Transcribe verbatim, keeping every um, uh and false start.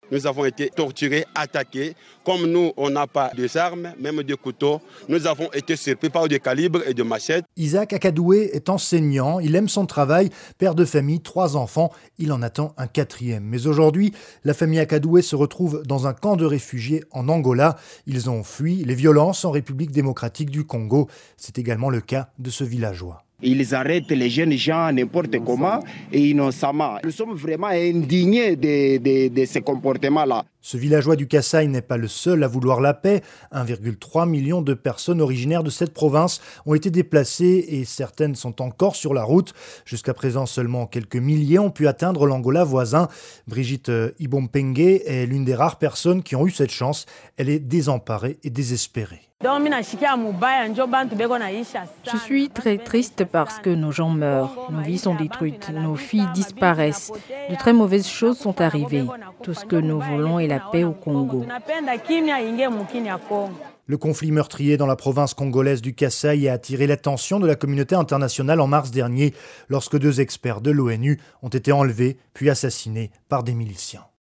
nous avons été torturés, attaqués. Comme nous, on n'a pas d'armes, même des couteaux, nous avons été surpris par des calibres et des machettes. Isaac Akadoué est enseignant, il aime son travail, père de famille, trois enfants, il en attend un quatrième. Mais aujourd'hui, la famille Akadoué se retrouve dans un camp de réfugiés en Angola. Ils ont fui les violences en République démocratique du Congo. C'est également le cas de ce villageois. Ils arrêtent les jeunes gens n'importe comment et innocemment. Nous sommes vraiment indignés de, de, de ces comportements-là. Ce villageois du Kasaï n'est pas le seul à vouloir la paix. un virgule trois million de personnes originaires de cette province ont été déplacées et certaines sont encore sur la route. Jusqu'à présent, seulement quelques milliers ont pu atteindre l'Angola voisin. Brigitte Ibompengue est l'une des rares personnes qui ont eu cette chance. Elle est désemparée et désespérée. Je suis très triste parce que nos gens meurent, nos vies sont détruites, nos filles disparaissent. De très mauvaises choses sont arrivées. Tout ce que nous voulons est la paix au Congo. Le conflit meurtrier dans la province congolaise du Kasaï a attiré l'attention de la communauté internationale en mars dernier, lorsque deux experts de l'ONU ont été enlevés puis assassinés par des miliciens.